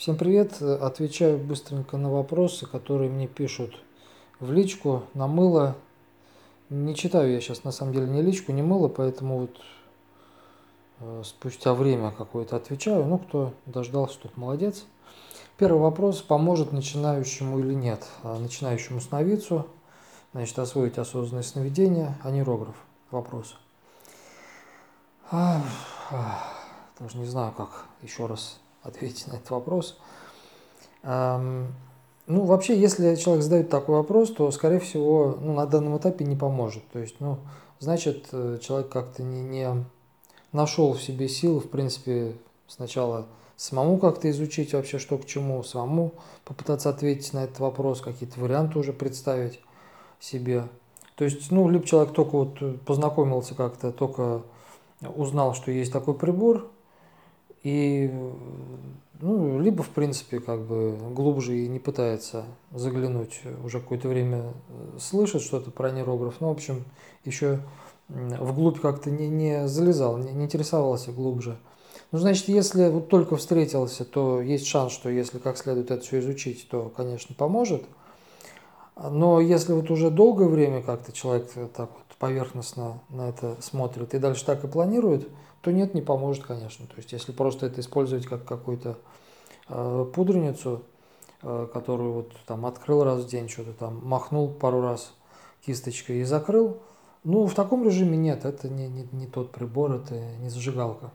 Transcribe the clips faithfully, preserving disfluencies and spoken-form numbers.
Всем привет! Отвечаю быстренько на вопросы, которые мне пишут в личку, на мыло. Не читаю я сейчас на самом деле ни личку, ни мыло, поэтому вот э, спустя время какое-то отвечаю. Ну, кто дождался, тот молодец. Первый вопрос: поможет начинающему или нет? А, Начинающему сновидцу, значит, освоить осознанное сновидение, анирограф. Вопрос. Ах, ах, Даже не знаю, как еще раз ответить на этот вопрос. Ам, Ну, вообще, если человек задает такой вопрос, то, скорее всего, ну, на данном этапе не поможет. То есть, ну, значит, э, человек как-то не, не нашел в себе силы, в принципе, сначала самому как-то изучить вообще, что к чему, самому попытаться ответить на этот вопрос, какие-то варианты уже представить себе. То есть, ну, либо человек только вот познакомился как-то, только узнал, что есть такой прибор, и, ну, либо, в принципе, как бы глубже и не пытается заглянуть, уже какое-то время э, слышит что-то про нейрограф, ну, в общем, еще вглубь как-то не, не залезал, не, не интересовался глубже. Ну, значит, если вот только встретился, то есть шанс, что если как следует это все изучить, то, конечно, поможет. Но если вот уже долгое время как-то человек так вот поверхностно на это смотрит и дальше так и планирует, то нет, не поможет, конечно. То есть если просто это использовать как какую-то э, пудреницу, э, которую вот там открыл раз в день, что-то там махнул пару раз кисточкой и закрыл, ну в таком режиме нет, это не, не, не тот прибор, это не зажигалка.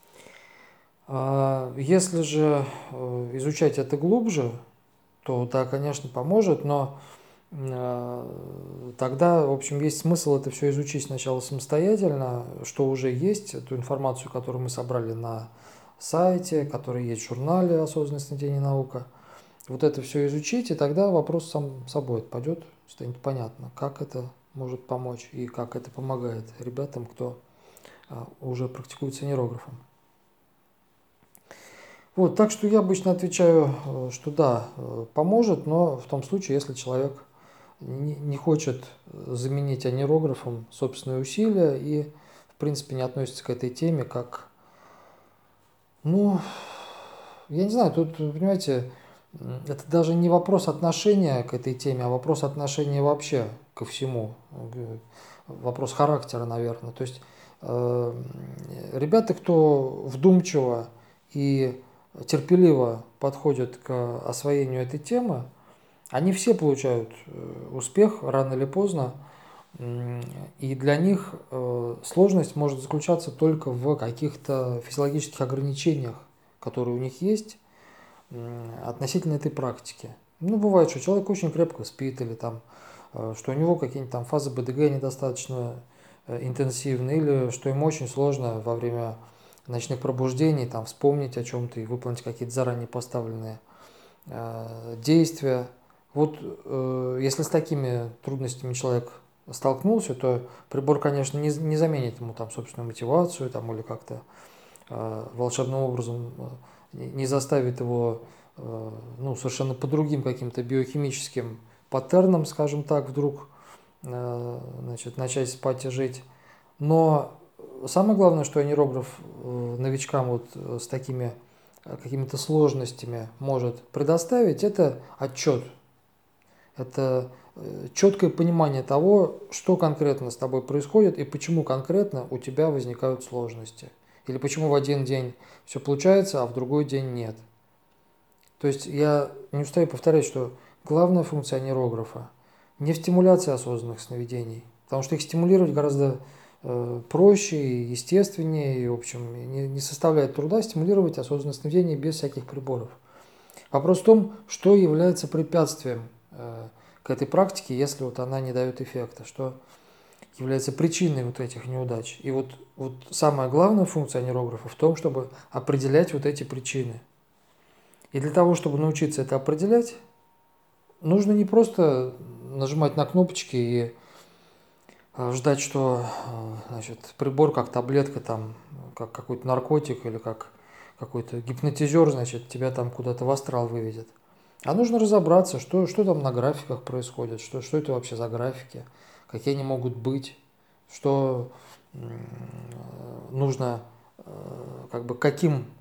А если же э, изучать это глубже, то да, конечно, поможет, но тогда, в общем, есть смысл это все изучить сначала самостоятельно, что уже есть, эту информацию, которую мы собрали на сайте, которая есть в журнале «Осознанное сновидение и наука». Вот это все изучить, и тогда вопрос сам собой отпадет, станет понятно, как это может помочь и как это помогает ребятам, кто а, уже практикуется нейрографом. Вот, так что я обычно отвечаю, э, что да, э, поможет, но в том случае, если человек не не хочет заменить анирографом собственные усилия и, в принципе, не относится к этой теме как, ну, я не знаю, тут, понимаете, м, это даже не вопрос отношения к этой теме, а вопрос отношения вообще ко всему, э, вопрос характера, наверное. То есть э, ребята, кто вдумчиво и терпеливо подходят к освоению этой темы, они все получают э, успех рано или поздно, и для них э, сложность может заключаться только в каких-то физиологических ограничениях, которые у них есть относительно этой практики. Ну, бывает, что человек очень крепко спит, или там, э, что у него какие-нибудь там фазы бэ дэ гэ недостаточно э, интенсивны, или что ему очень сложно во время ночных пробуждений там, вспомнить о чем-то и выполнить какие-то заранее поставленные э, действия. Вот э, если с такими трудностями человек столкнулся, то прибор, конечно, не, не заменит ему там собственную мотивацию там, или как-то э, волшебным образом э, не заставит его э, ну, совершенно по другим каким-то биохимическим паттернам, скажем так, вдруг э, значит, начать спать и жить. Но самое главное, что анирограф э, новичкам вот э, с такими э, какими-то сложностями может предоставить, это отчет. Это э, четкое понимание того, что конкретно с тобой происходит и почему конкретно у тебя возникают сложности. Или почему в один день все получается, а в другой день нет. То есть я не устаю повторять, что главная функция нейрографа не в стимуляции осознанных сновидений, потому что их стимулировать гораздо э, проще и естественнее, и, в общем, не, не составляет труда стимулировать осознанное сновидение без всяких приборов. Вопрос в том, что является препятствием э, к этой практике, если вот она не дает эффекта, что является причиной вот этих неудач. И вот, вот самая главная функция нейрографа в том, чтобы определять вот эти причины. И для того, чтобы научиться это определять, нужно не просто нажимать на кнопочки и э, ждать, что э, значит, прибор как таблетка, там, как какой-то наркотик или как какой-то гипнотизер, значит, тебя там куда-то в астрал выведет. А нужно разобраться, что, что там на графиках происходит, что, что это вообще за графики, какие они могут быть, что м, нужно, э, как бы, каким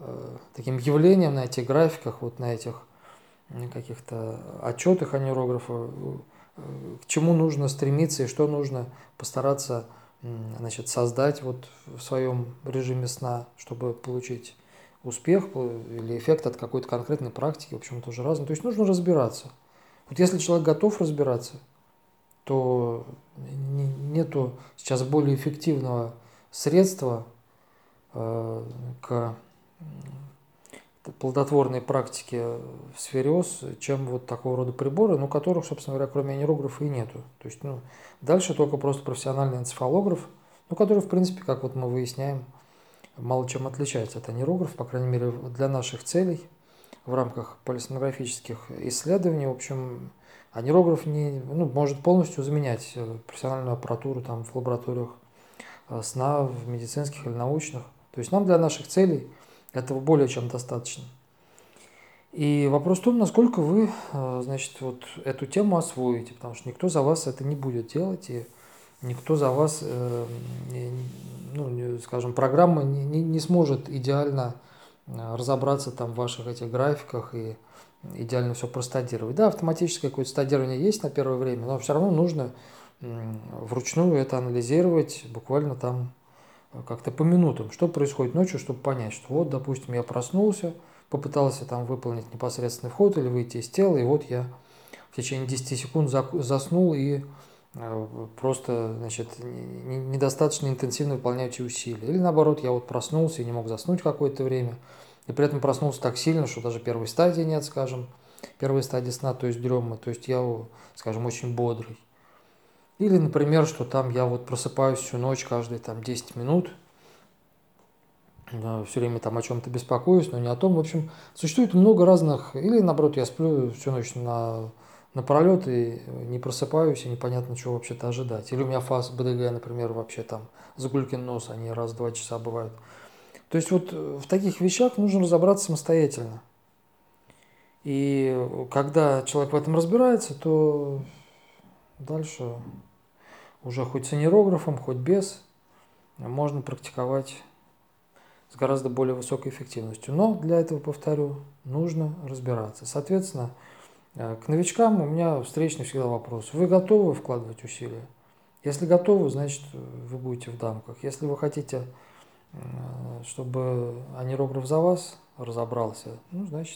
таким явлениям на этих графиках, вот на этих каких-то отчетах анирографа, к чему нужно стремиться и что нужно постараться, значит, создать вот в своем режиме сна, чтобы получить успех или эффект от какой-то конкретной практики, в общем, тоже разное. То есть нужно разбираться. Вот если человек готов разбираться, то нету сейчас более эффективного средства э, к плодотворной практике в сфере ОС, чем вот такого рода приборы, ну, которых, собственно говоря, кроме анирографа и нету. То есть, ну, дальше только просто профессиональный энцефалограф, ну, который, в принципе, как вот мы выясняем, мало чем отличается от анирографа, по крайней мере, для наших целей в рамках полисонографических исследований. В общем, анирограф не, ну, может полностью заменять профессиональную аппаратуру там, в лабораториях сна, в медицинских или научных. То есть нам для наших целей этого более чем достаточно. И вопрос в том, насколько вы, значит, вот эту тему освоите, потому что никто за вас это не будет делать, и никто за вас, ну, скажем, программа не, не, не сможет идеально разобраться там в ваших этих графиках и идеально все простадировать. Да, автоматическое какое-то стадирование есть на первое время, но все равно нужно вручную это анализировать буквально там как-то по минутам, что происходит ночью, чтобы понять, что вот, допустим, я проснулся, попытался там выполнить непосредственный вход или выйти из тела, и вот я в течение десяти секунд заснул и просто, значит, недостаточно интенсивно выполняю эти усилия. Или наоборот, я вот проснулся и не мог заснуть какое-то время, и при этом проснулся так сильно, что даже первой стадии нет, скажем, первой стадии сна, то есть дремы, то есть я, скажем, очень бодрый. Или, например, что там я вот просыпаюсь всю ночь, каждые там десять минут, все время там о чем-то беспокоюсь, но не о том. В общем, существует много разных. Или, наоборот, я сплю всю ночь на, напролет и не просыпаюсь, и непонятно, чего вообще-то ожидать. Или у меня фаз БДГ, например, вообще там Загулькин нос, они раз в два часа бывают. То есть вот в таких вещах нужно разобраться самостоятельно. И когда человек в этом разбирается, то дальше уже хоть с анирографом, хоть без, можно практиковать с гораздо более высокой эффективностью. Но для этого, повторю, нужно разбираться. Соответственно, к новичкам у меня встречный всегда вопрос. Вы готовы вкладывать усилия? Если готовы, значит, вы будете в дамках. Если вы хотите, чтобы анирограф за вас разобрался, ну, значит,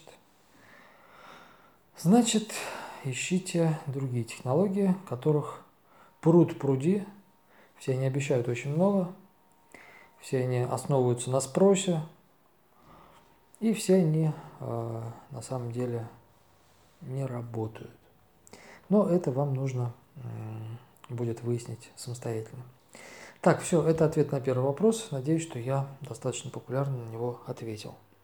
значит, ищите другие технологии, которых пруд пруди. Все они обещают очень много. Все они основываются на спросе, и все они э, на самом деле не работают. Но это вам нужно э, будет выяснить самостоятельно. Так, все, это ответ на первый вопрос. Надеюсь, что я достаточно популярно на него ответил.